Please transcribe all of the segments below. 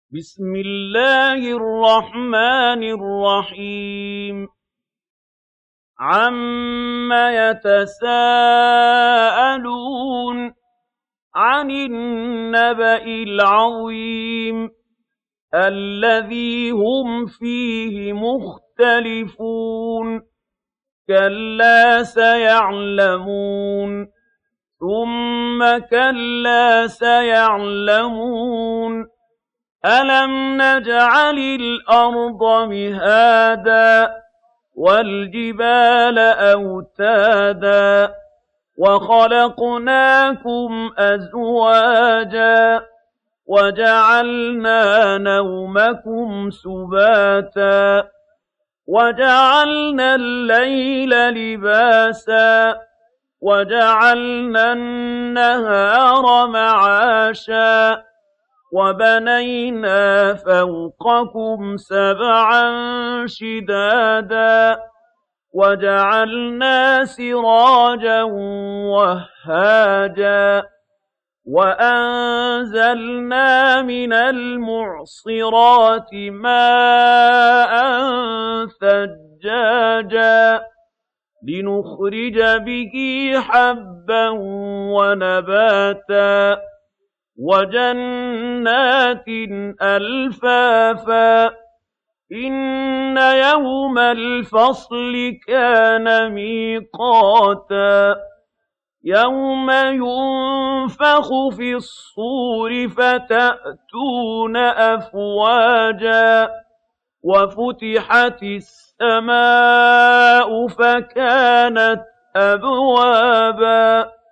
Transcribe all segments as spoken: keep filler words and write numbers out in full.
بسم الله الرحمن الرحيم عَمَّ يَتَسَاءَلُونَ عَنِ النَّبَإِ الْعَظِيمِ الَّذِي هُمْ فِيهِ مُخْتَلِفُونَ كَلَّا سَيَعْلَمُونَ ثُمَّ كَلَّا سَيَعْلَمُونَ أَلَمْ نَجْعَلِ الْأَرْضَ مِهَادًا وَالْجِبَالَ أَوْتَادًا وَخَلَقْنَاكُمْ أَزْوَاجًا وَجَعَلْنَا نَوْمَكُمْ سُبَاتًا وَجَعَلْنَا اللَّيْلَ لِبَاسًا وَجَعَلْنَا النَّهَارَ مَعَاشًا وَبَنَيْنَا فَوْقَكُمْ سَبْعًا شِدَادًا وَجَعَلْنَا سِرَاجًا وَهَّاجًا وَأَنزَلْنَا مِنَ الْمُعْصِرَاتِ مَاءً ثَجَّاجًا لِّنُخْرِجَ بِهِ حَبًّا وَنَبَاتًا وَجَنَّاتٍ أَلْفَافًا إِنَّ يَوْمَ الْفَصْلِ كَانَ مِيقَاتًا يَوْمَ يُنفَخُ فِي الصُّورِ فَتَأْتُونَ أَفْوَاجًا وَفُتِحَتِ السَّمَاءُ فَكَانَتْ أَبْوَابًا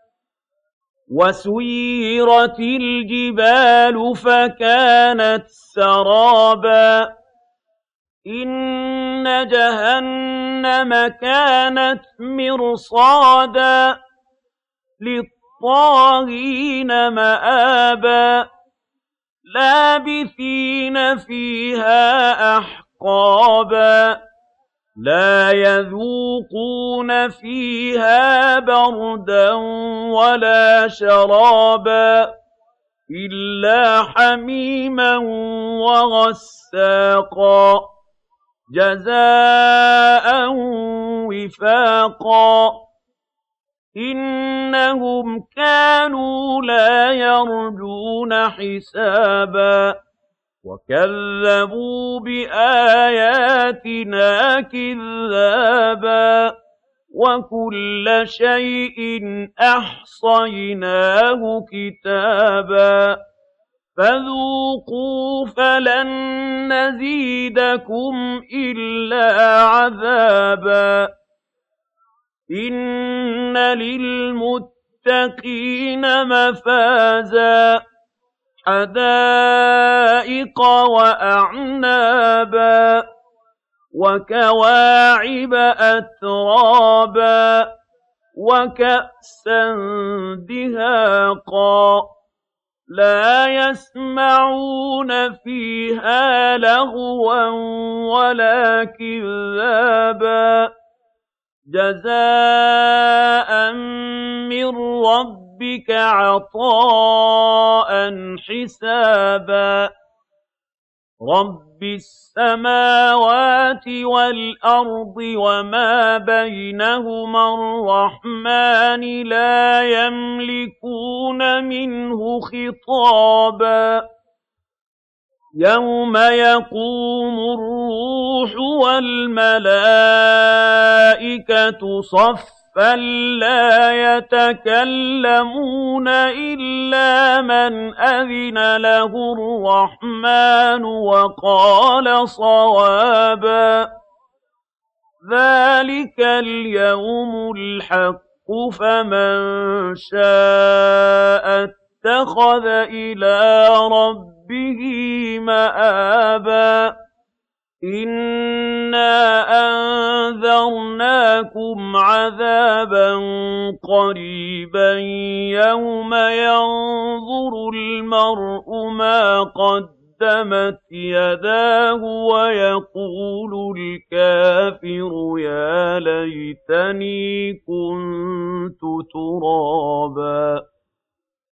وَسُيِّرَتِ الْجِبَالُ فَكَانَتْ سَرَابًا إِنَّ جَهَنَّمَ كَانَتْ مِرْصَادًا لِّلطَّاغِينَ مَآبًا لَّابِثِينَ فِيهَا أَحْقَابًا لَّا يَذُوقُونَ فِيهَا بَرْدًا وَلَا شَرَابًا إِلَّا حَمِيمًا وَغَسَّاقًا جَزَاءً وِفَاقًا إِنَّهُمْ كَانُوا لَا يَرْجُونَ حِسَابًا وَكَذَّبُوا بِآيَاتِنَا كِذَّابًا وَكُلَّ شَيْءٍ أَحْصَيْنَاهُ كِتَابًا فَذُوقُوا فَلَن نَّزِيدَكُمْ إِلَّا عَذَابًا إِنَّ لِلْمُتَّقِينَ مَفَازًا حَدَائِقَ وَأَعْنَابًا وَكَوَاعِبَ أَتْرَابًا وَكَأْسًا دِهَاقًا لَّا يَسْمَعُونَ فِيهَا لَغْوًا وَلَا كِذَّابًا جَزَاءً مِّن رَّبِّكَ عَطَاءً حِسَابًا رَبِّ السَّمَاوَاتِ وَالْأَرْضِ وَمَا بَيْنَهُمَا الرَّحْمَٰنِ لَا يَمْلِكُونَ مِنْهُ خِطَابًا يَوْمَ يَقُومُ الرُّوحُ وَالْمَلَائِكَةُ صَفًّا لَّا يَتَكَلَّمُونَ إِلَّا مَنْ أَذِنَ لَهُ الرَّحْمَٰنُ وَقَالَ صَوَابًا ذَٰلِكَ الْيَوْمُ الْحَقُّ فَمَن شَاءَ اتَّخَذَ إِلَىٰ رَبِّهِ مَآبًا إِنَّا أَنذَرْنَاكُمْ عَذَابًا قَرِيبًا يَوْمَ يَنظُرُ الْمَرْءُ مَا قَدَّمَتْ يَدَاهُ وَيَقُولُ الْكَافِرُ يَا لَيْتَنِي كُنتُ تُرَابًا